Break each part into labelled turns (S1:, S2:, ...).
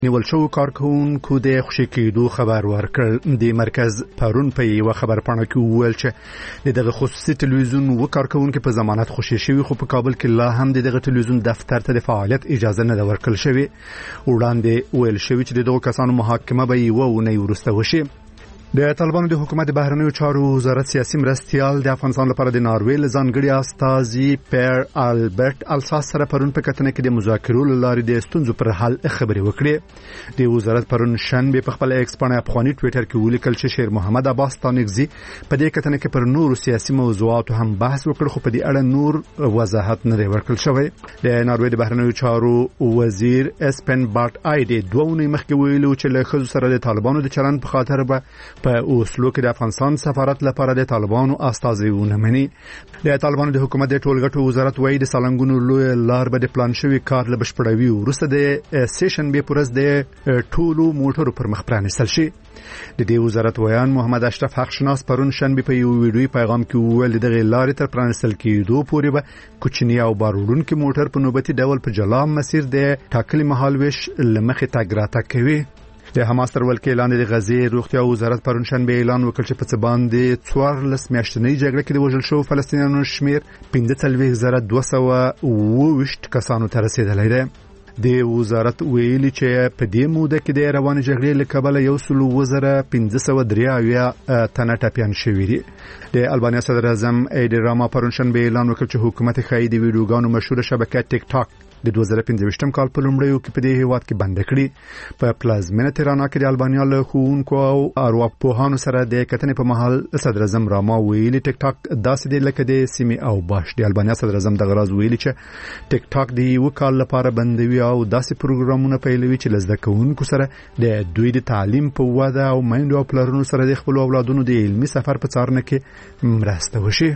S1: نیول شو کارکونکو د خوشی کېدو خبر ورکړ. د مرکز پرون په یو خبرپاڼه کې وویل چې دغه خصوصي ټلویزیون کارکونکو په ضمانت خوشی شوی، خو په کابل کې لا هم دغه ټلویزیون دفتر ته د فعالیت اجازه نه ورکړل شوی. وړاندې ویل شوی چې دغه کسانو محاکمه به یو ونی ورسته وشي. د طالبانو د حکومت بهرنیو چارو وزارت سیاسي مرستيال د افغانستان لپاره د ناروې ځانګړي استازي پیر البرت الساس سره پرون په کتنه کې د مذاکرو لارې د ستونزو پر حل خبرې وکړې. د وزارت پرون شنبه په خپل ایکس باندې افغاني ټوئیټر کې ولیکل چې شیر محمد عباس تانکزي په دې کتنه کې پر نورو سیاسي موضوعاتو هم بحث وکړ، خو په دې اړه نور وضاحت نه ورکړل شوی. د ناروې د بهرنیو چارو وزیر اسپن بارت آیډي دوه مخکې ویلو چې له خزو سره د طالبانو د چلن په خاطر په اوسلو کې د افغانستان سفارت لپاره د طالبانو استازي ونمني. د طالبانو د حکومت د ټولګټو وزارت وایي د سالنګونو لوی لار به د پلان شوی کار له بشپړوي ورسته د سیشن به پرز د ټولو موټرو پر مخ پرانستل شي. د دې وزارت ویان محمد اشرف حق شناس پرون شنبه په یو ویډیوي پیغام کې وویل دغه لارې تر پرانستل کېدو پورې به کوچنی او بارودونکو موټر په نوبتي ډول په جلا مسیر د ټاکلي مهال ویش لمخې تګ راتګ کوي. د حماس تر ولکې لاندې د غزې روغتیا وزارت پرون شنبه اعلان وکړ چې په څه باندې 14 میاشتنۍ جګړه کې د وژل شوو فلسطینیانو شمیر 15228 کسانو ته رسیدلی دی. د وزارت ویلي چې په دې موده کې د روانې جګړې له کبله 1,503 تنه ټپیان شوي دي. د البانیا صدر اعظم ایډی راما پرون شنبه اعلان وکړ چې حکومت خایي د ویډیوګانو مشهوره شبکه ټیک ټاک د 2015 کال په لومړیو کې په دې هیواد کې بند کړي. په پلازمینه تهران کې د البانیا له ښوونکو او ارواپوهانو سره د کتنې په مهال صدر اعظم راما ویلي ټیک ټاک داسې دی لکه د سیمې او باش. د البانیا صدر اعظم د غراز ویلي چې ټیک ټاک د یو کال لپاره بندوي او داسې پروګرامونه پیلوي چې لزده کوونکو سره د دوی د تعلیم په وده او میندو او پلرونو سره د خپل اولادونو د علمي سفر په څارنه کې مرسته وشي.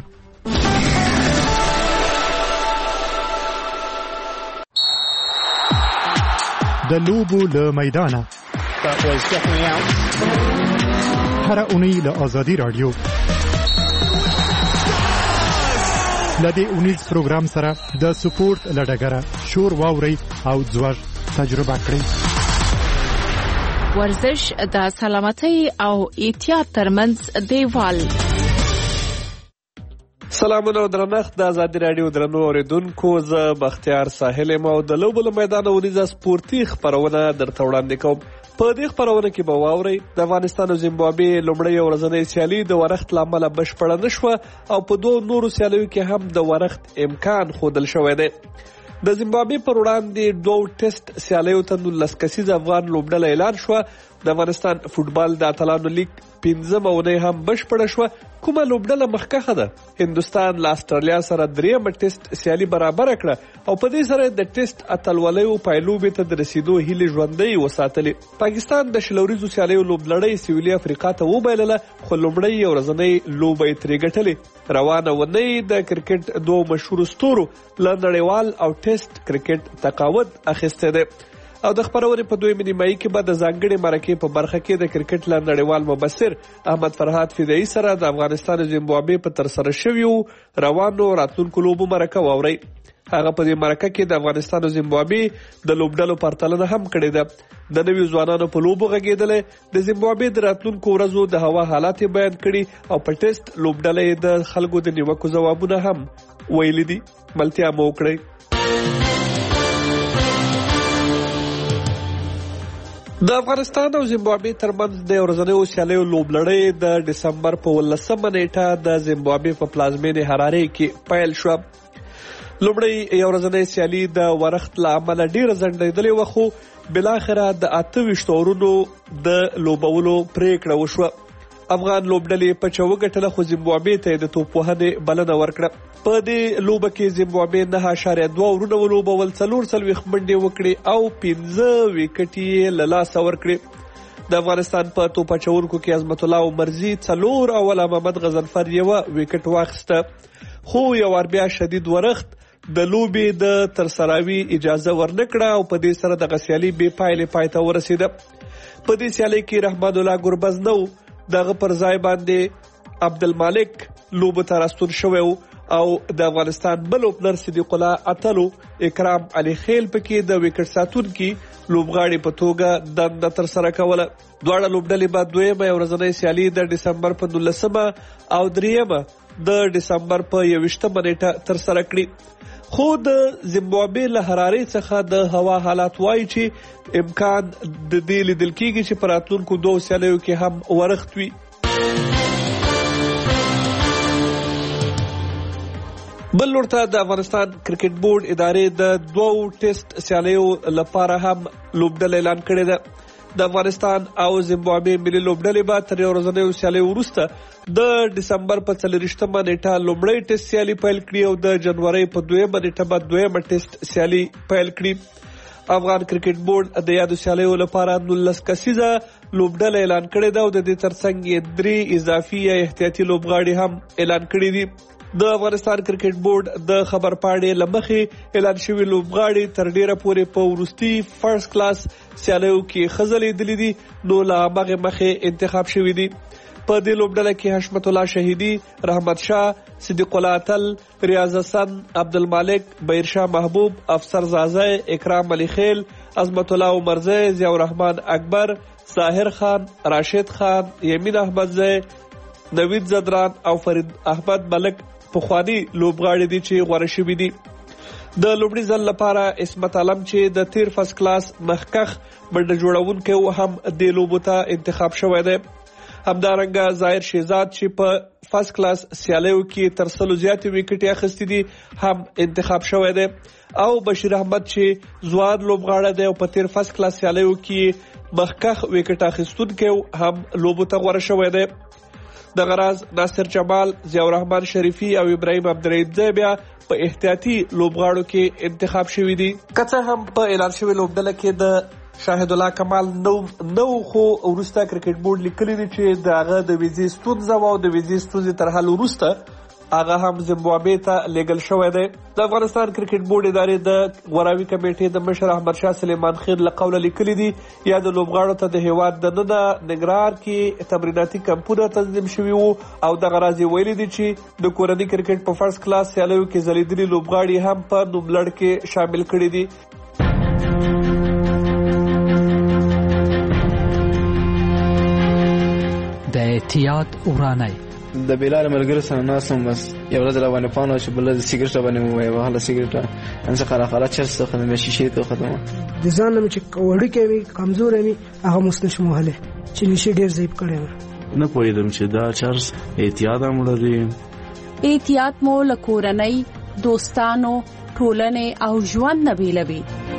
S1: د لوبو له میدانه هر اونۍ له آزادي رادیو لدې اونیز پروګرام سره د سپورت لډګره شور واوري او ځوړ تجربه کړئ.
S2: ورزش د سلامتۍ او احتیاط ترمنځ دیوال.
S3: سلامونه او درنښت د آزادي رادیو درنو اوریدونکو، زه بختیار ساحل یم او د لوبو له میدانه ونیزه سپورتي خپرونه درته وړاندې کوم. په دې خپرونه کې به واورئ د افغانستان او زیمبابوې لومړۍ ورځنۍ سیالي د ورښت له امله بشپړه نه شوه او په دوه نورو سیالیو کې هم د ورښت امکان ښودل شوی دی. د زیمبابوې پر وړاندې 2 ټیسټ سیالیو ته 19 کسیزه افغان لوبډله اعلان شوه. د افغانستان فوټبال د اتلانو لیګ 15مه اونۍ هم بشپړه شوه. کومه لوبډله مخکښه ده؟ هندوستان له استرالیا سره 3مه ټیسټ سیالي برابره کړه او په دې سره د ټیسټ اتلولیو پایلوبې ته د رسیدو هیلې ژوندۍ وساتلې. پاکستان د شلوریزو سیالیو لوبلړۍ سویلي افریقا ته وبایلله، خو لومړۍ ورځنۍ لوبه یې ترې ګټلې. روانه اونۍ د کرکټ 2 مشهورو ستورو له نړیوال او ټیسټ کرکټ تقاعد اخیستی دی او د خپرونې په 2 نیمایي کې به د ځانګړې مرکې په برخه کې د کرکټ له نړیوال مبصر احمد فرهاد فدایي سره د افغانستان او زیمبابوې په ترسره شویو روانو راتلونکو لوبو مرکه واورئ. هغه په دې مرکه کې د افغانستان او زیمبابوې د لوبډلو پرتلنه هم کړې ده. د نویو ځوانانو په لوبو غږېدلی، د زیمبابوې د راتلونکو ورځو د هوا حالات یې بیان کړي او په ټیسټ لوبډله یې د خلکو د نیوکو ځوابونه هم ویلي دي. ملتیا مو وکړئ. د افغانستان او زیمبابوې ترمنځ د ورځنیو سیالیو لوبلړۍ د دسمبر په 18مه نیټه د زیمبابوې په پلازمینې حرارې کې پیل شوه. لومړی ورځنۍ سیالي د ورښت له امله ډېره ځنډېدلې وه، خو بالاخره د 28 اورونو د لوبولو پرېکړه وشوه. افغان لوبډلې پچه وګټله، خو زیمبابوې ته یې د توپوهنې بلنه ورکړه. په دې لوبه کې زیمبابوې 9.2 اورونه ولوبول، 44 منډې وکړې او 15 ویکټې یې له لاسه ورکړې. د افغانستان په توپ اچونکو کې عظمت الله عمرزي 4 او محمد غضنفر 1 ویکټ واخیسته، خو یو وار بیا شدید ورښت د لوبې د ترسراوي اجازه ورنکړه او په دې سره دغه سیالي بې پایلې پای ته ورسېده. په دې سیالۍ کې رحمان الله ګربز نه و، دغه پر ځای باندې عبدالمالک لوبو ته راستون شوی و او د افغانستان بل اوپنر صدیق الله اتلو اکرام علي خیل پکې د وکټ ساتونکي لوبغاړي په توګه دنده ترسره کوله. دواړه لوبډلې به دویمه ورځنۍ سیالي د ډسمبر په 19 او دریمه د ډسمبر په 21 نیټه ترسره کړي. خو د زیمبابوې له حرارې څخه د هوا حالات وایي چې امکان د دې لیدل کېږي چې په راتلونکو 2 سیالیو کې هم ورښت وي. بل لورته د افغانستان کرکټ بورډ ادارې د 2 ټیسټ سیالیو لپاره هم لوبډله اعلان کړې ده. د افغانستان او زیمبابوې ملي لوبډلې به تر ورځنیو سیالیو وروسته د ډسمبر په 24 نیټه لومړی ټیسټ سیالي پیل کړي او د جنوري په 2 نیټه به دویمه ټیسټ سیالي پیل کړي. افغان کرکټ بورډ د یادو سیالیو لپاره 19 کسیزه لوبډله اعلان کړې ده او د دې ترڅنګ 3 اضافي یا احتیاطي لوبغاړي هم اعلان کړي دي. د افغانستان کرکټ بورډ د خبرپاڼې لمخې اعلان شوی لوبغاړي تر ډیره پورې په وروستي فرست کلاس سیالیو کې خزلې دلی دي نو لا مغه مخې انتخاب شوی دي. په دې لوبډله کې حشمت الله شهیدی، رحمت شاه، صدیق الله اتل، ریاض حسن، عبدالمالک، بهرشاه محبوب، افسر زازه، اکرام علي خیل، عظمت الله عمرزی، ضیاء الرحمن اکبر، ظاهر خان، راشد خان، یمین احمدزی، نوید زدران او فرید احمد ملک پخوانی لوبغاړي دي چې غوړه شوي دي. د لومړي ځل لپاره عصمت عالم چې د تیر فرست کلاس مخکخ منډه جوړونکی هم د لوبو ته انتخاب شوی دی. همدارنګه ظاهر شهزاد چې په فرست کلاس سیالیو کې تر 100 زیاتې وکټې اخیستې دي هم انتخاب شوی دی او بشیر احمد چې ځوان لوبغاړی دی او په تیر فرست کلاس سیالیو کې مخکخ وکټ اخیستونکی هم لوبو ته غوړه شوی دی. د غراز ناصر جمال، ضیاء الرحمن شریفي او ابراهیم عبدالرحیم بیا په احتیاطي لوبغاړو کې انتخاب شوي دي. که څه هم په اعلان شوی لوبډله کې د شاهد الله کمال نو خو وروسته کرکټ بورډ لیکلي دي چې د هغه د ویزې ستونزه او د ویزې ستونزې تر حل وروسته هغه هم زیمبابوې ته لیږل شوی دی. د افغانستان کرکټ بورډ ادارې د غوراوي کمیټې د مشر احمد شاه سلیمان خېل له قوله لیکلي دي یا د لوبغاړو ته د هیواد دننه ننګرهار کې تمریناتي کمپونه تنظیم شوي وو او دغه راز یې ویلي دي چې د کورني کرکټ په فرست کلاس سیالیو کې ځلیدلي لوبغاړي هم په نوملړ کې شامل کړي دي.
S4: د احتیاط ورانای
S5: د بلال ملګری سره ناسم بس یو ورځ لا باندې پانو چې بل د سیګریټ باندې مو وای وهله سیګریټ ان څه خرافه چرته خدمت شي ته خدمت
S6: د ځان مې چې وړي کوي کمزور مې هغه مستشم وهله چې نشي ډیر زیب کړي
S7: نه پوهیدم چې دا چرس احتیاط هم لري.
S2: احتیاط مو لکورنۍ، دوستانو، ټولنې او ژوند نه بیلوي.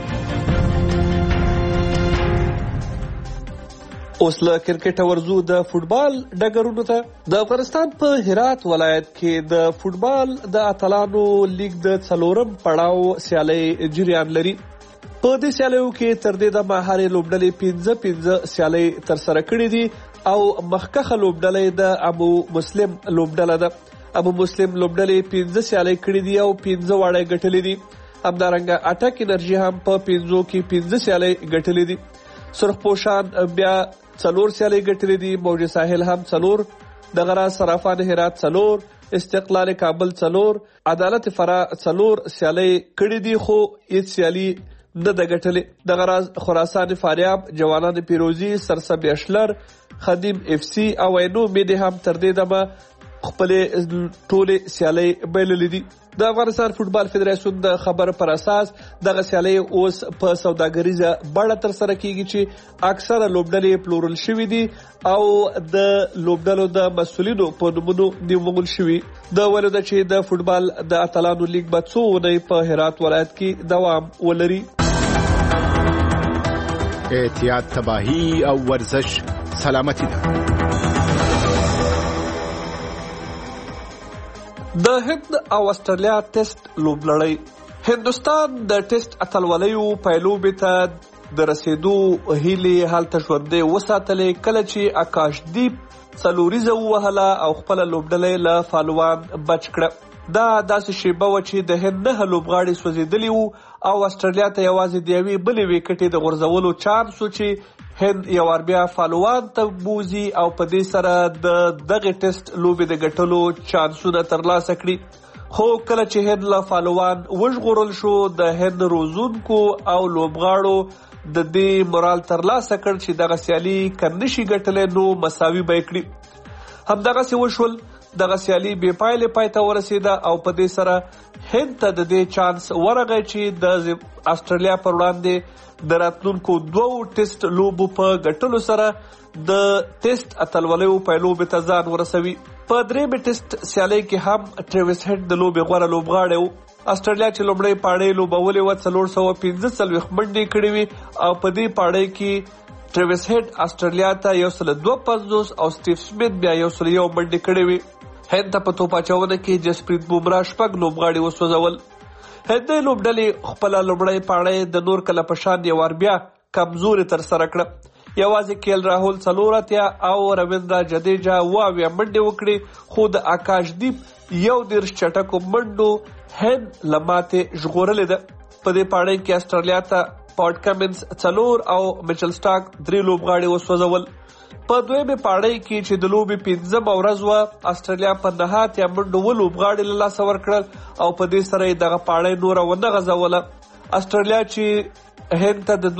S3: اوس له کرکټ ورزو د فوټبال ډګرونو ته. د افغانستان په هرات ولایت کې د فوټبال د اتلانو لیګ د 4م پړاو سیالي جریان لري. په دې سیالیو کې تر دې د مهاري لوبډلې 15 سیالي تر سره کړې دي او مخکخه لوبډلې د ابو مسلم لوبډله ده. ابو مسلم لوبډلې 15 سیالي کړې دي او 15 واړه ګټلې دي. همدارنګه اټک انرژي هم په 15 کې 15 سیالي ګټلې دي. سرخ پوشان بیا 4 سیالي ګټلې دي. موج ساحل هم 4، د غراز صرافان هرات 4، استقلال کابل 4، عدالت فرا 4 سیالي کړې دي خو هیڅ سیالي نه د ګټلې. د غراز خراسان فاریاب، جوانان پیروزی، سرسبز اشلر، خدیم اف سی او اینو مې هم تر دې دمه خپل ټوله سیالي بایللې دي. د افغانستان فوټبال فدراسیون د خبر پر اساس دغه سیالي اوس په سوداګریزه بڼه تر سره کیږي چې اکثره لوبډلې پلورل شوې دي او د لوبډلو د مسولینو په نومونو نیول شوي. د ولوده چې د فوټبال د اتلانو لیګ به څو ونې په هرات ولایت کې دوام ولري.
S8: احتیاط تباہی او ورزش سلامتی ده.
S3: د هند او استرالیا ټیسټ لوبلړۍ. هندوستان د ټیسټ اتلولیو پیلوبې ته د رسیدو هیلې هلته ژوندۍ وساتلې کله چې آکاشدیپ څلوریزه ووهله او خپله لوبډلۍ له فالوان بچ کړه. دا داسې شیبه وه چې د هند 9 لوبغاړي سوځېدلي وو او استرالیا ته یوازې د یوې بلې وکټې د غورځولو چانس و چې هند یو وار بیا فالوان ته بوزي او په دې سره د دغه ټیسټ لوبې د ګټلو چانسونه ترلاسه کړي. خو کله چې هند له فالوان وژغورل شو د هند روزونکو او لوبغاړو د دې مورال ترلاسه کړ چې دغه سیالي که نشي ګټلی نو مساوي به یې کړي. همدغسې وشول. دغه سیالي بې پایلې پای ته ورسېده او په دې سره هند ته د دې چانس ورغی چې د استرالیا پر وړاندې د راتلونکو 2 ټیسټ لوبو په ګټلو سره د ټیسټ اتلولیو په لوبې ته ځان ورسوي. په 3مې ټیسټ سیالۍ کې هم ټریویس هیډ د لوبې غوره لوبغاړی و. استرالیا چې لومړۍ پاړۍ لوبولې وه 445 منډې کړې وې او په دې پاړۍ کې ټریویس هیډ استرالیا ته 152 او سټیف سمیت بیا 101 منډې کړې وې. هند ته په توپ اچونه کې جسپریت بومرا 6 لوبغاړي وسوځول. هندي لوبډلې خپله لومړۍ پاړۍ د نور کله په شان یو وار بیا کمزورې ترسره کړه. یوازې کیل راهول 4 او رویندرا جدیجا 8 منډې وکړې، خو د آکاشدیپ 11 چټکو منډو هند له ماتې ژغورلې ده. په دې پاړۍ کې استرالیا ته پاټ کمنز 4 او میچل سټاک 3 لوبغاړي وسوځول. په 2مې پاړۍ کې چې د لوبې 5مه ورځ وه، استرالیا په نهات یا منډو 7 لوبغاړي له لاسه ورکړل او په دې سره یې دغه پاړۍ نوره ونه غځوله. استرالیا چې هند ته د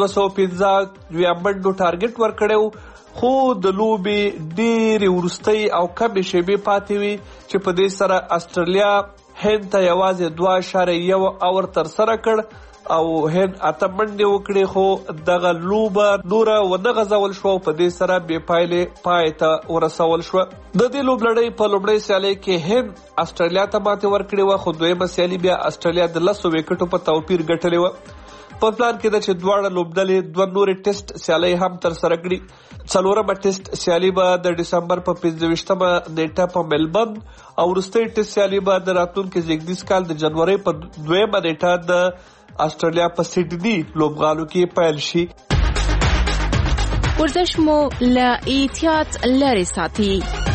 S3: 215 منډو ټارګټ ورکړی و، خو د لوبې ډېرې وروستۍ او کمې شیبې پاتې وي چې په دې سره استرالیا هند ته یوازې 2.1 اور ترسره کړ او هند 8 منډې وکړې، خو دغه لوبه نوره ونه غځول شوه او په دې سره بې پایلې پای ته ورسول شوه. د دې لوبلړۍ په لومړۍ سیالۍ کې هند استرالیا ته ماتې ورکړې وه، خو 2مه سیالي بیا استرالیا د 10 وکټو په توپیر ګټلې وه. په پلان کې ده چې دواړه لوبډلې 2 نورې ټیسټ سیالۍ هم ترسره کړي. 4مه ټیسټ سیالي به د ډسمبر په 25مه نیټه په ملبن او وروستۍ ټیسټ سیالي به د راتلونکي زیږدیز کال د جنورۍ په 2مه نیټه د استرالیا په سیډني لوبغالو کې پیل شي.
S2: ورزش مو له احتیاط لرې ساتي.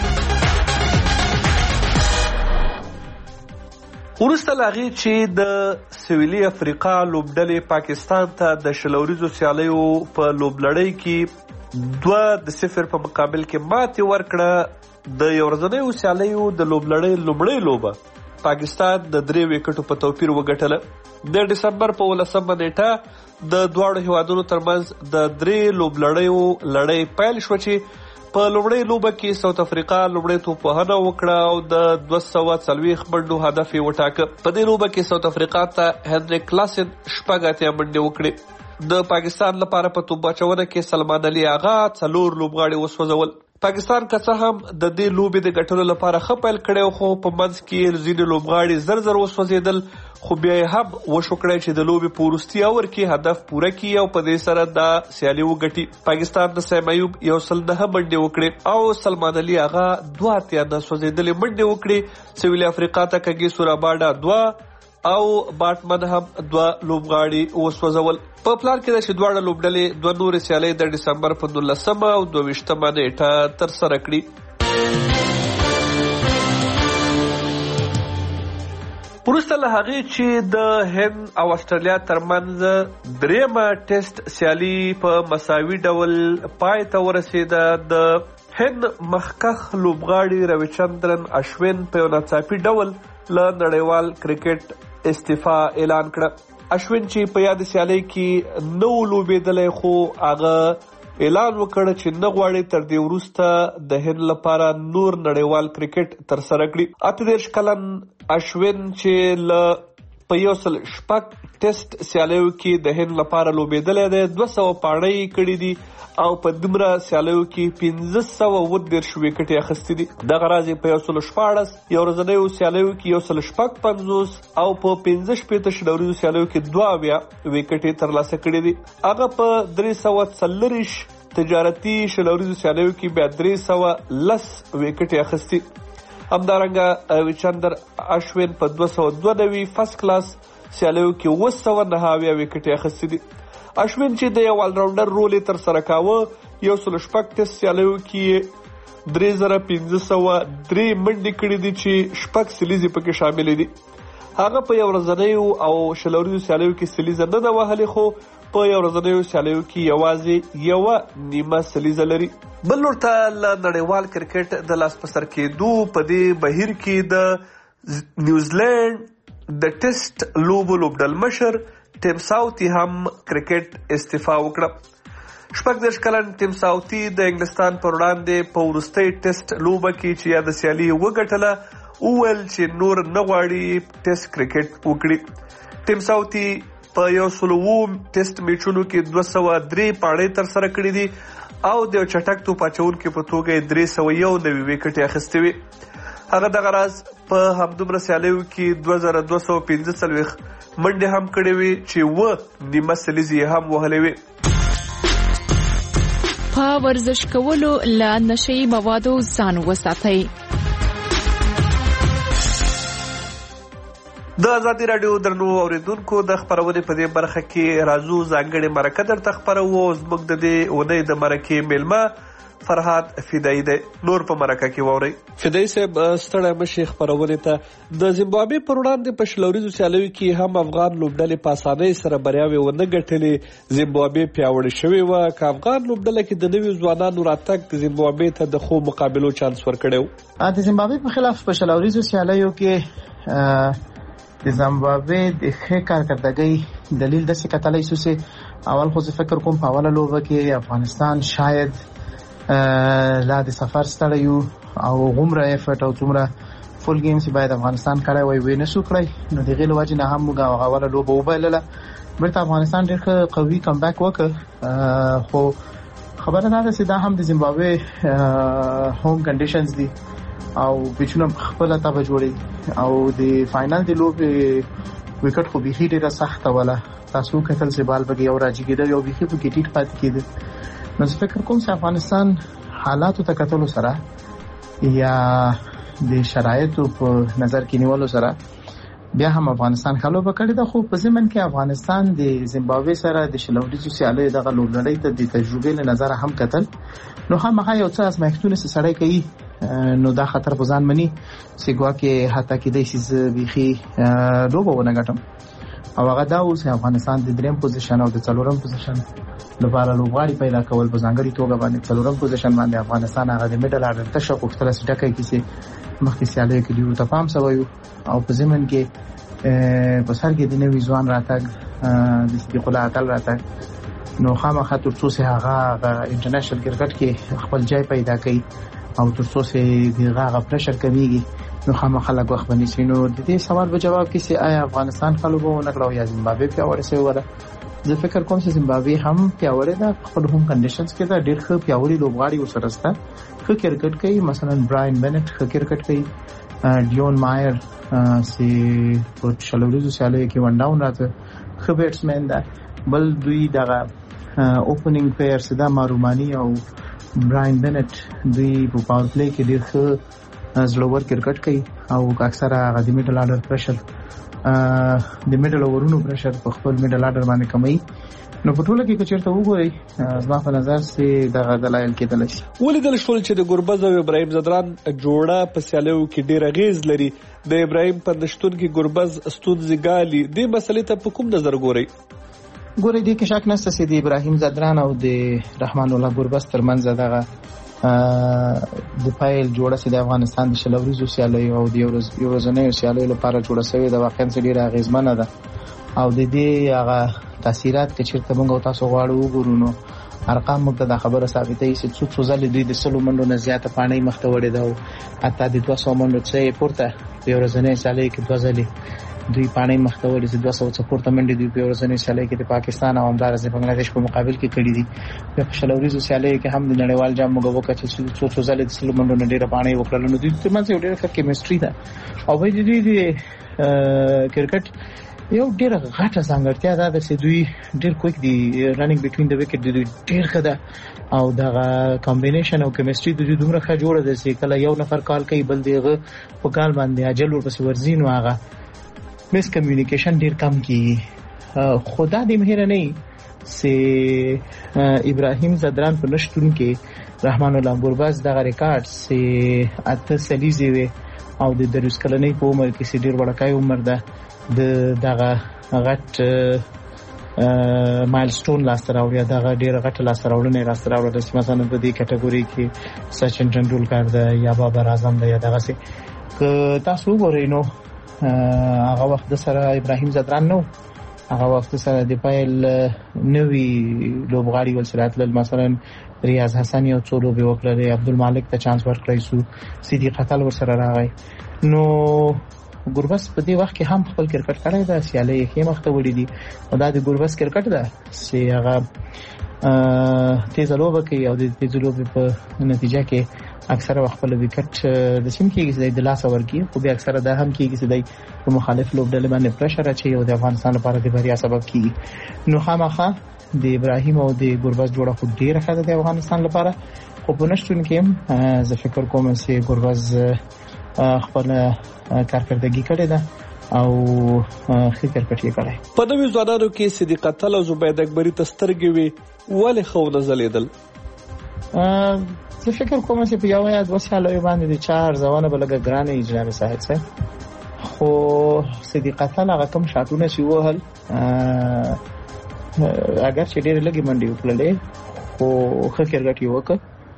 S3: وروسته له هغې چې د سویلي افریقا لوبډلې پاکستان ته د شلوریزو سیالیو په لوبلړۍ کې 2-0 په مقابل کې ماتې ورکړه، د یو ورځنیو سیالیو د لوبلړۍ لومړۍ لوبه پاکستان د 3 وکټو په توپیر وګټله. د ډسمبر په 18مه نیټه د دواړو هیوادونو ترمنځ د 3 لوبلړیو لړۍ پیل شوه چې په لومړۍ لوبه کې ساوت افریقا لومړۍ توپوهنه وکړه او د 240 منډو هدف یې وټاکه. په دې لوبه کې ساوت افریقا ته هنری کلاسن 8 منډې وکړې. د پاکستان لپاره په توپ اچونه کې سلمان علي آغا 4 لوبغاړي وسوځول. پاکستان که څه هم د دې لوبې د ګټلو لپاره ښه پیل کړی، خو په منځ کې ځینې لوبغاړي زر وسوځېدل، خو بیا یې هم وشو کړی چې د لوبې په وروستي اور کې هدف پوره کړي او په دې سره دا سیالي وګټي. پاکستان د سیم ایوب 109 منډې وکړې او سلمان علي آغا 2 سوځېدلې منډې وکړې. سویلي افریقا ته کږي سوراباډا 2 او باټمن هم 2 لوبغاړي وسوځول. په پلان کې ده چې دواړه لوبډلې 2 نورې سیالۍ د ډسمبر په 19مه او 22مه نیټه ترسره کړي. وروسته له هغې چې د هند او استرالیا ترمنځ 3مه ټیسټ سیالي په مساوي ډول پای ته ورسېده، د هند مخکښ لوبغاړي رویچندرن اشوین په یو ناڅاپي ډول له نړیوال کرکټ استعفا اعلان کړه. اشوین چې په یاد سیالۍ کې نه و لوبېدلی، خو هغه اعلان وکړ چې نه غواړي تر دې وروسته د هند لپاره نور نړیوال کرکټ ترسره کړي. 38 کلن اشوین چې له په 106 ټیسټ سیالیو کې د هند لپاره لوبېدلی دی، 200 پاڼۍ کړي دي او په دومره سیالیو کې 1519 وکټې اخیستې دي. دغه راز په 114 یو ورځنیو سیالیو کې 150 او په 15 شلوریزو سیالیو کې 22 وکټې ترلاسه کړي دي. هغه په 340 تجارتي شلوریزو سیالیو کې بیا 310 وکټې اخیستې. همدارنګه رویچندر اشوین په 292 فرست کلاس سیالیو کې 909 وکټې اخیستې دي. اشوین چې د یو آلراونډر رول یې ترسره کاوه، 106 ټیسټ سیالیو کې 3503 منډې کړي دي چې 6 سلیزې پکې شاملې دي. هغه په یو ورځنیو او شلوریزو سیالیو کې سلیزه نه ده وهلې، خو په یو ورځنیو سیالیو کې یوازې 1 سلیزه لري. بل لور ته له نړیوال کرکټ د لاس په سر کېدو په دې بهیر کې د نیوزیلند د ټیسټ لوبو لوبډل مشر ټیم ساوثي هم کرکټ استعفا وکړه. 14 کلن ټیم ساوثي د انګلستان پر وړاندې په وروستۍ ټیسټ لوبه کې چې یا د سیالي وګټله وویل چې نور نه غواړي ټیسټ کرکټ وکړي. ټیم ساوثي په 100 ټیسټ میچونو کې 203 پاڼې تر سره کړې دي او د چټک توپ اچونکي په توګه 391 وکټې اخیستې وي. هغه دغه راز په همدومره سیالیو کې 2245 منډې هم کړې وي چې نیمه سلیزې هم وهلې وي.
S9: په ورزش کولو له نشي موادو ځان وساتئ.
S3: د ازادي رادیو درنو اوریدونکو د خبرونې په دې برخه کې راځو ځانګړې مرکه درته خبروو. زموږ د دې اونۍ د مرکې میلمه فرهاد فدایي دی. نور په مرکه کې واورئ. فدایي صاحب ستړی مشي خبرونې ته. د زیمبابوې پر وړاندې په شلوریزو سیالیو کې هم افغان لوبډلې په اسانۍ سره بریاوې ونه ګټلې. زیمبابوې پیاوړې شوې وه که افغان لوبډله کې د نویو ځوانانو راتګ زیمبابوې ته د ښو مقابلو چانس ورکړی و؟
S10: د زیمبابوې په خلاف په شلوریزو سیالیو کې د زیمبابوې د ښه کارکردګۍ دلیل داسې کتلی شو چې اول خو زه فکر کوم په اوله لوبه کې افغانستان شاید لا د سفر ستړی یو او غومره افرټ او څومره فول گیم چې باید افغانستان کړی وای وی نشو کړی. نو د هغې له وجې نه هم موږ اوله لوبه وبایلله. بیرته افغانستان ډېر ښه قوي کمبیک وکړ خو خبره دا ده چې دا هم د زیمبابوې هوم کنډیشنز دي او پیچونه خپله طبعه جوړوي او د فاینل د لوبې وکټ خو بیخي ډېره سخته وله. تاسو کتل چې بال پکې یو راجي کېده یو بیخي پکې ټیټ پاتې کېده. نو زه فکر کوم چې افغانستان حالاتو ته کتلو سره یا د شرایطو په نظر کې نیولو سره بیا هم افغانستان ښه لوبه کړې ده. خو په ضمن کې افغانستان د زیمبابوې سره د شلوریزو سیالیو دغه لوبډلۍ ته د تجربې له نظره هم کتل. نو خامخا یو څه ازمایښتونه چې سړی کوي نو دا خطر په ځان مني چې ګواکې حتی کېدی شي زه بیخي لوبه ونه ګټم او هغه دا و چې افغانستان د 3م پوزیشن او د 4م پوزیشن لپاره لوبغاړي پیدا کول په ځانګړي توګه باندې 4م پوزیشن باندې افغانستان هغه د میډل اډر ته شو غوښتل چې ډکه کیسه مخکې سیالیو کې ډیرو ته پام شوی او په ضمن کې په سر کې د نوي ځوان راتګ د صدیق الله عقل راتګ نو خامخا تر څو چې هغه انټرنیشنل کرکټ کې خپل ځای پیدا کړي او تر څو چې هغه پرشر کمیږي نو خامخا لږ وخت ونیسي. نو د دې سوال په جواب کې چې آیا افغانستان ښه لوبه ونه کړه او یا زیمبابوې پیاوړې شوې وه. زه فکر کوم چې زیمبابوې هم پیاوړې ده په خپل هوم کنډیشنز کې ده. ډېر ښه پیاوړي لوبغاړي ورسره شته ښه کرکټ کوي. مثلا براین بینټ ښه کرکټ کوي. ډیون مایر چې په شلوریزو سیالیو کې ون ډاون راته ښه بیټسمین ده. بل دوی دغه اوپننګ پلیر چې دا ماروماني او براین بینټ دوی په پاور پلی کې ډېر ښه زړور کرکټ کوي او اکثره هغه د میډل اډر پرشر د میډل اورونو پرشر په خپل میډل اډر باندې کموي. نو په ټوله کې که چېرته وګورئ زما په نظر چې دغه دلایل کېدلی شي.
S3: ولیدل شول چې د ګربز او ابراهیم زدران جوړه په سیالیو کې ډېر اغېز لري. د ابراهیم په نشتون کې ګربز ستونزې ګالي. دې مسلې ته په کوم نظر ګورئ؟
S10: ګورئ دې کې شک نشته چې د ابراهیم زدران او د رحمان الله ګربز ترمنځ دغه د پایل جوړه چې د افغانستان د شلوریزو سیالیو او د یو ورځنیو سیالیو لپاره جوړه شوې ده واقعا ډېره اغېزمنه ده او د دې هغه تاثیرات که چېرته موږ او تاسو غواړو وګورو نو ارقام موږ ته دا خبره ثابتوي چې څو ځلې دوی د 100 منډو نه زیاته پاڼۍ مخته وړې ده او حتی د 200 منډو څخه یې پورته په یو ورځنۍ سیالیو کې 2 ځلې دوی پاڼۍ مخته وړې چې 200 څخه پورته منډې دوی په یو ورځنۍ سیالیو کې د پاکستان او همدارس د بنګلادیش په مقابل کې کړي دي. په شلوریزو سیالیو کې هم د نړیوال جام موږ وکړو چې څو ځلې د 100 منډو نه ډېره پاڼۍ وکړل. نو دوی ترمنځ یو ډېره ښه کیمستري ده او دوی د کرکټ یو ډېر غټه ځانګړتیا ده چې دوی ډېر کویک دي. رننګ بټوین د وکټ دوی ډېر ښه ده او دغه کمبینیشن او کیمستري دوی دومره ښه جوړه ده چې کله یو نفر کال کوي بل دغه په کال باندې اجل ورپسې ورځي نو هغه مس کمیونیکیشن ډېر کم کیږي. خدا دې مهر نه چې ابراهیم زدران په نشتون کې رحمان الله ګربز دغه ریکارډ چې اته سلیزې وي او د 30 کلنۍ په عمر کې ډېر وړکای عمر ده د دغه غټ مایلسټون لاسته راوړي دا ډېر غټ لاسته راوړنه لاسته راوړل چې مثلا په دې کټګوري کې سچن ټندولکر د یا بابر اعظم د یا دغه سي که تاسو وګورئ نو هغه وخت سره ابراهیم ځدران نو هغه وخت سره د پایل نوې لوبغاړي ولسرات مثلا ریاض حسن یو څو لوبي وکړل عبدالمالک ته چانس ورکړی سو صدیق قتل ورسره راغی نو ګوربس په دې وخت کې هم خپل کرکټ کړی دا سیالي یې مخته وړي دي او دا د ګوربس کرکټ ده چې هغه تیز لوبه کوي او د تیز لوبې په نتیجه کې اکثره وخت په وکټ د سیم کېږي د لاس ورکی خو به اکثره دا هم کېږي چې د مخالف لوبډلې باندې پرشر اچي او د افغانستان لپاره د بریا سبب کیږي نو خامخا د ابراهیم او د ګوربس جوړه خو ډیره ښه ده د افغانستان لپاره خو په نشټون کې هم زه فکر کوم چې ګوربس خپل کارکردګي کړې ده او ښه کرکټ یې کړی
S3: په نوې ځوانانو کې صدیق قتل او زبید اکبري تسترګې وي ولې خو نه ځلیدل
S10: زه فکر کوم چې په یو یا دوه سالو باندې د 4 ځوانه بلګه ګرانه اجرا صاحب سره خو صدیق قتل هغه کوم شاتونه چې وهل اگر چې ډېر لګي منډي وکړلې خو ښه کرکټ یې وکړ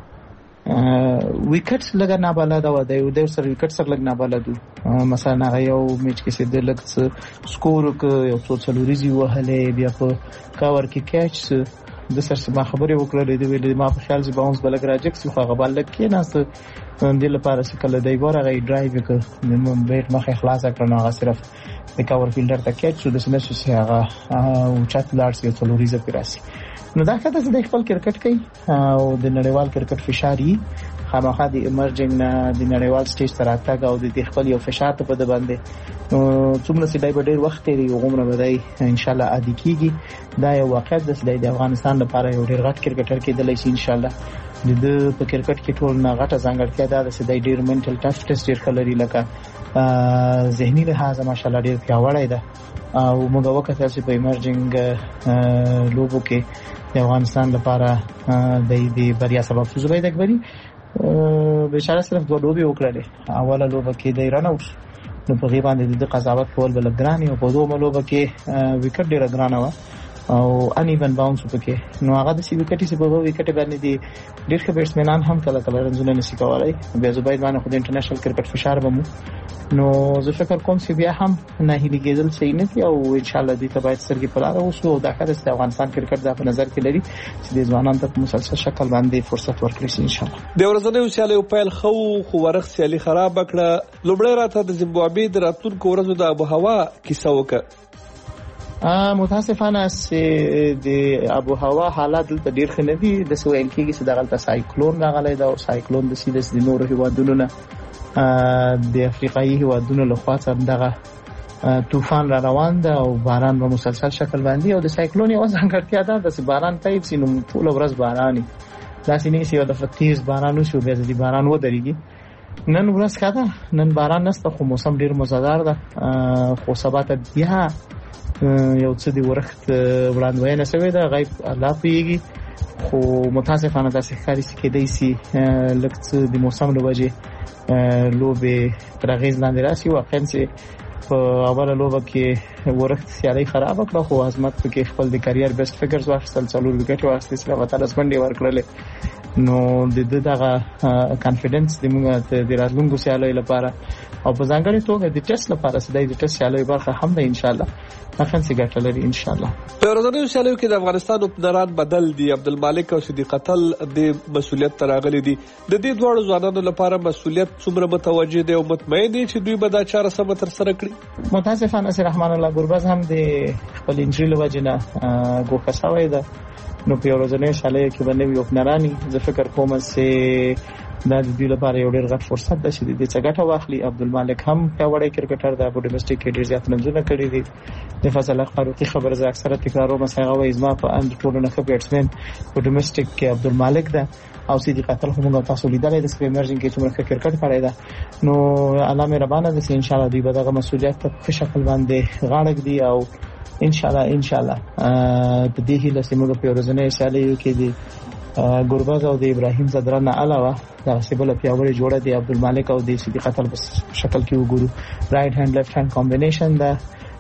S10: وکټس لګا نه بلد و دی د سر وکټ سره لګ نه بلد مثلا هغه یو میچ کې سید لګ سکور ک یو څو څلوريزي وهلې بیا په کاور کې کیچ د سر ما خبرې وکړلې دی ویلې ما په خیال چې باونس بلګ راځي خو هغه بل کې نه ست د لپاره چې کله دی ګور هغه ډرایو وکړ د بیٹ مخه خلاص کړ نو هغه صرف د کاور فیلډر ته کیچ شو د سمې چې هغه او چت لارس یو څلوريزه پیراسي نو دا کته چې د خپل کرکټ کوي او د نړیوال کرکټ فشاري خامخا د ایمرجنګ نه د نړیوال سټیج تر اتګ او د خپل یو فشار ته په باندې څومره چې دای په ډیر وخت لري عمره بدای ان شاء الله عادي کیږي دا یو واقعیت ده د افغانستان لپاره یو ډیر غټ کرکټر کېدلی شي ان شاء الله د په کرکټ کې ټول نه غټه ځانګړتیا ده چې د ډیر منټل ټف ټیسټ ډیر کلري لکه ذهني لحاظ ماشاءالله ډیر پیاوړی ده او موږ وکړل چې په ایمرجنګ لوبو کې د افغانستان لپاره د بریا سبب شو زبید اکبري بشاره صرف دوه لوبي وکړلې اوله لوبه کې د ایران اوس نو په غیبان د قضاوت کول بل ګرانی او په دوه لوبه کې وکټ ډیر ګرانه و او ان ایون باونس پکې نو هغه د سی وکټي چې په وکټ باندې دي ډیر ښه بیټسمنان هم کله رنزونه نشي کولای بیا زبید باندې خو د انټرنیشنل کرکټ فشار بمو نو زه فکر کوم چې بیا هم نه هیلي کېدل صحیح نه دي او ان شاء الله دې ته باید سرګي پلار اوسو او دا کار د افغانستان کرکټ د په نظر کې لري چې د ځوانانو ته مسلسل شکل باندې فرصت ورکړي شي ان شاء الله
S3: د ورځنیو سیالیو پیل خو ورخ سیالي خراب کړه لومړی راته د زیمبابوې د راتلونکو ورځو د ابو هوا کیسه وکړه
S10: متاسفانه چې د ابو هوا حالات د ډیر خنه دي د سویل کېږي چې دغه سایکلون راغلی دا او سایکلون د سیدس د نورو هیوادونو نه د افریقایي هیوادونو له خوا څخه دغه طوفان را روان ده او باران په مسلسل شکل باندې او د سایکلون یو ځانګړتیا ده چې باران تایب سینو ټول ورځ باراني دا سینې چې د فتیز باران وشو بیا د باران ودرېږي نن ورځ کاده نن باران نشته خو موسم ډیر مزدار ده خو سبا ته بیا یو څه دی ورخت وړاندوینه شوی دا غیب الله پیږي خو متاسفانه د ښکاری چې کېدای شي لکه د موسم له وجې لوبه ترغیز لاندې راشي واقعا چې په اوله لوبه کې ورخت سیالي خراب کړه خو عظمت کې خپل د کرییر بیسټ فګرز واخیستل څلور وکټ واخیستل سره وتاله سپنډي ورکړل نو د دغه کانفیډنس د موږ د راتلونکو سیالۍ لپاره او په ځانګړي توګه د ټیسټ لپاره چې د ټیسټ سیالۍ برخه هم ده ان شاء الله افغانستان ګټه لري ان شاء الله
S3: په ورځنیو سیالیو کې د افغانستان اوپنران بدل دي عبدالمالک او صدیق قتل د مسولیت تراغلي دي د دې دوه ځوانانو لپاره مسولیت څومره متوجه دي او مطمئن دي چې دوی به دا چاره سم تر سره کړي
S10: متاسفانه سي رحمان الله ګورباز هم د خپل انجری لوجنه ګوښه شوی ده نو په ورځنیو سیالیو کې باندې یو اوپنرانی زه فکر کوم چې دا د دې لپاره یو ډېر غټ فرصت ده چې د دې څخه ګټه واخلي عبدالمالک هم پیاوړی کرکټر ده په ډومېسټک کې ډېر زیات نمونه کړی دي د فضل فاروقي خبره زه اکثره تکراروم چې هغه وایي زما په اند ټولو نه ښه بیټسمن په ډومېسټک کې عبدالمالک ده او صدیق قتل هم تاسو لیدلای د سپیمرجن کې څومره کرکټ کړی ده نو الله مهربانه ده چې ان شاء الله دوی به دغه مسؤلیت په شکل باندې غاړه دي او ان شاء الله په دې هیله سیمه په ورځنۍ سیالیو کې دي ګورباز او د ابراهیم ځدران علاوه دا سیبل پیاوړی جوړه دی عبدالمالک او د صدیق قتل په شکل کې وګورو رائټ هاند لیفت هاند کمبینیشن ده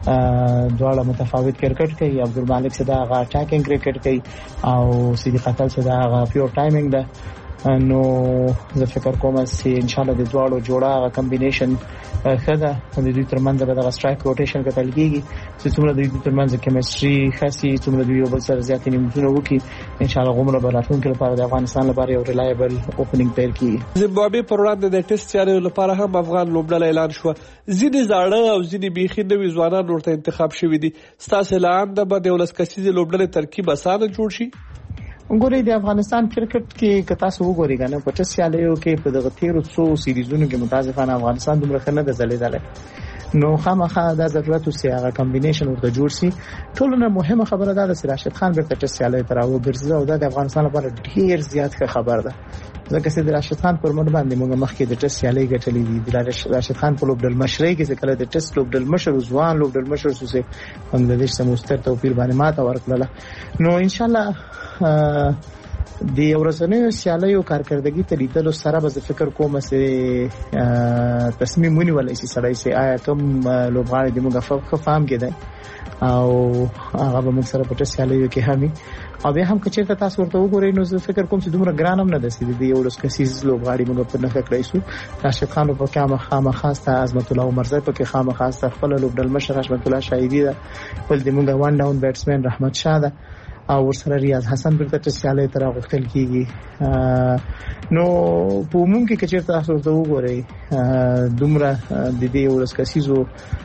S10: دواړه متفاوت کرکټ کوي. عبدالمالک صدا هغه اٹیکینګ کرکټ کوي او صدیق اتل صدا هغه پیور ټایمینګ ده. نو زه فکر کوم چې ان شاء الله د دواړو جوړه کمبینیشن خدا د دوی ترمنځ به د سټرایک روټیشن کتل کیږي چې څومره د دوی ترمنځ کیمستري خاصي څومره دوی یو بل سره زیات نیمونه وکي. ان شاء الله غوړه براتون کې لپاره د افغانستان لپاره یو ریلایبل اوپننګ پیر کیږي.
S3: زیمبابوې پر وړاندې د ټیسټ سیاریو لپاره هم افغان لوبډله اعلان شو. ځینې زاړه او ځینې بیخي نوي ځوانان ورته انتخاب شوي دي. ستاسو اعلان د 12 کسیزې لوبډلې ترکیب اسانه جوړ شي؟
S10: ګوري د افغانستان کرکټ کې کتا سو وګوري کنه په ټس سیالیو کې په دغه 1300 سیریزونو کې متاسفانه افغانستان دومره خنه د زلیداله. نو خامخا د ضرورت او سیاغه کمبینیشن ورته جوړ سي. ټولنه مهمه خبره ده چې راشد خان به ټس سیالیو تر او ګرځي او د افغانستان لپاره ډیر زیات خبر ده. ځکه چې د راشد خان پر مړ باندې موږ مخکې د ټس سیالي ګټلې دي. د راشد خان په لوبډل مشرۍ کې چې کله د ټس لوبډل مشر ځوان لوبډل مشر سوسه بنگلاديش سره مستر توفیر باندې ماته ورکړه. نو ان شاء الله د ورځنیو سیالیو کارکردګي ته لیدلو سره به فکر کوم چې تصمیم ونیول شي سړی چې آیا کوم لوبغاړي د موږ فهم کېده او هغه به موږ سره په ټس سیالیو کې همي او به هم کچې تاسو ورته وګورئ. نو زه فکر کوم چې دومره ګران هم نه ده چې د یو کسیز لوبغاړي موږ په نخښه کړی شو. راشد خان په کامه خاصه عظمت الله عمرزی په کې خامه خاصه خپل لوبډل مشر حشمت الله شایدی ده. بل د موږ وان ډاون بیټسمن رحمت شاه ده او ورسره ریاض حسن پر ټس سیالیو تر غوښتل کیږي. نو په عموم کې کچې تاسو ورته وګورئ دومره د دې یو کسیزو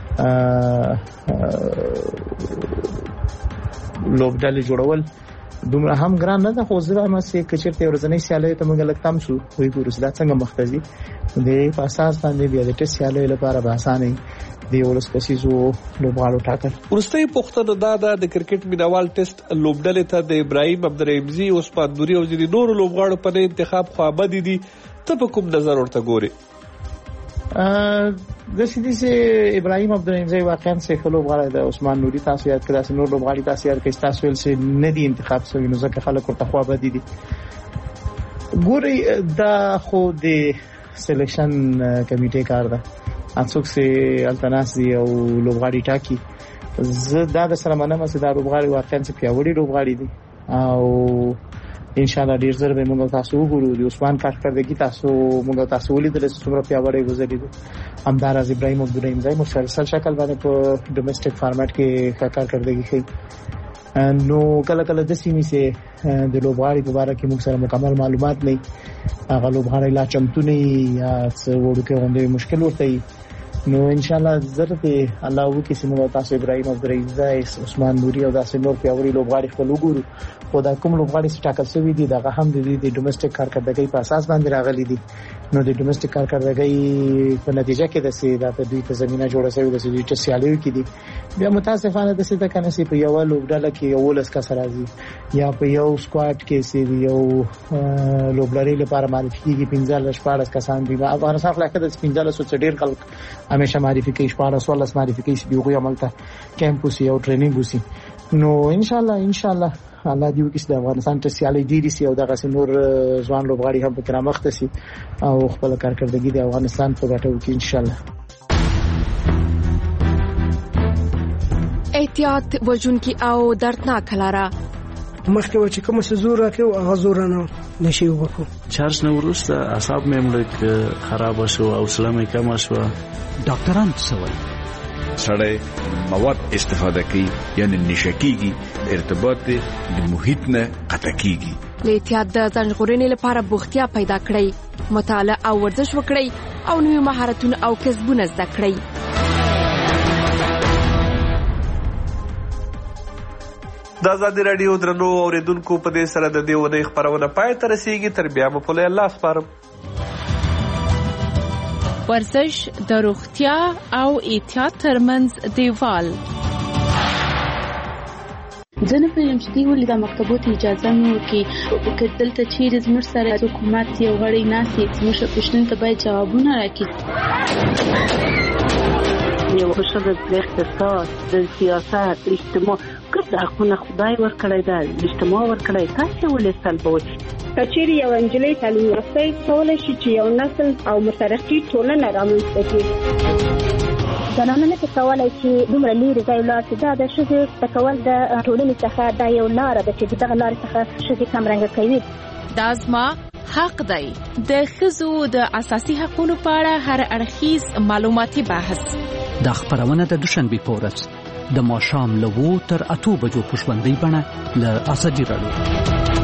S10: لوبډل جوړول دومره هم ګران نه ده. خو زه هم چې کچېرته ورځنی سیالیو ته موږ لکتم شو وی ګورو دا څنګه مختزي د په اساس باندې بیا د ټس سیالیو لپاره به اسانه دی ولس کسیزو لوبغاړو ټاکل.
S3: ورستۍ پوښتنه دا ده د کرکټ مینوال ټیسټ لوبډلې ته د ابراهیم عبدالرحیمزي عثمان نوري او ځینې نورو لوبغاړو په انتخاب خوابه دي. ته په کوم نظر ورته ګوري؟
S10: د سیدي چې ابراهیم عبدالرحیمزي واقعا څه لوبغاړی د عثمان نوري تاسو یاد کړئ چې نور لوبغاړي تاسو یاد کړئ تاسو ول چې نه دي انتخاب شوی نو ځکه خلک ورته خوابه دي. ګوري دا خو د سلیکشن کمیټې کار ده. څوک چې التناسي او لوبغاړي ټاکي. زه دا د سره منم چې دا لوبغاړي واقعا چې پیاوړي لوبغاړي دي او ان شاء الله ډیر زر به موږ تاسو وګورو. د عثمان کارکردګي موږ تاسو ولیدل چې څومره پیاوړی گزاري دي. همدارز ابراهیم عبدالرحیمزي مسلسل شکل باندې په ډومېسټک فارمټ کې کارکردګي کوي. نو کله کله د سیمې سه د لوبغاړي په اړه کې موږ سره مکمل معلومات نه هغه لوبغاړي لا چمتو نه یا څه وړوکې غونډې مشکل ورته. نو ان شاء الله ضرورت الله وکي چې موږ تاسو ابراهیم عبدالرحیمزي عثمان نوري او داسې نور پیاوړي لوبغاړي خپل وګورو. خو دا کوم لوبغاړي چې ټاکل شوی دي دا هم د ډومېسټک کارکردګۍ په اساس باندې راغلي دي. نو د ډومېسټک کارکردګۍ په نتیجه کې د سي د دوی په زمينه جوړه شوی د سي ټس سیالیو کې دي. بیا متاسفانه د سي د کنه سي په یو لوبډله کې یو لس کس راځي یا په یو سکواډ کې سي یو لوبډلې لپاره معرفي کیږي 15-14 کسان دي. افغانستان خلک د 15 سو ډیر خلک همیشه معرفي کوي 14 معرفي کوي چې یو عملته کیمپ وسی او ټریننګ وسی. نو ان شاء الله الله دې وکړي چې د افغانستان ټس سیالي ډیري سي او دغه نور ځوان لوبغاړي هم په کرامخته سي او خپل کارکردګي د افغانستان په ګټه وکړي ان شاء الله.
S9: احتیاط وژونکي او دردناک لاره
S6: مخکې و چې کوم څه زور راکړو هغه زور نه نشي وبکو.
S7: چارج نه ورسته اعصاب مې مړ خراب شو او سلامي کم شو.
S4: ډاکټران څه وایي؟
S8: سړی مواد استفاده کوي یعنی نشکیږي ارتباط د محیط نه قطع کیږي.
S9: له احتیاط د ځان ژغورنې لپاره بوختیا پیدا کړئ، مطالعه او ورزش وکړئ او نوي مهارتونه او کسبونه زده کړئ.
S3: د ازادي رادیو درنو اوریدونکو په دې سره د دې ونې خبرونه پای ته رسیږي. تر بیا مو په الله سپارم.
S9: ورزش د روغتیا او احتیاط ترمنځ دیوال.
S2: زه نه پوهېږم چې دوی ولې دا مکتبو ته اجازه نه ورکوي. که دلته چیرې زموږ سره حکومت یو غړی ناست وي زموږ پوښتنو ته باید جوابونه راکړي.
S11: یو ښه د اقتصاد د سیاست اجتماع ګرد حقونه خدای ورکړی ده، اجتماع ورکړی، تاسې ولې سلبوئ؟
S12: که چیرې یو نجلۍ تعلیم یافته کولی شي چې یو نسل او مترقي ټولنه رامنځته کړي. زنانه نه کولای چې دومره لري ځای ولاړ شي. دا د ښځې تکول د ټولنې څخه دا یو لاره ده چې دغه لارې څخه ښځې کمرنګه کوي.
S9: دا زما حق دی. د ښځو د اساسي حقوقو په اړه هر اړخیز معلوماتي بحث.
S4: دا خبرونه د دوشنبه په ورځ د ماښام له 2 تر 8 بجو په ژوندۍ بڼه له ازادي راډیو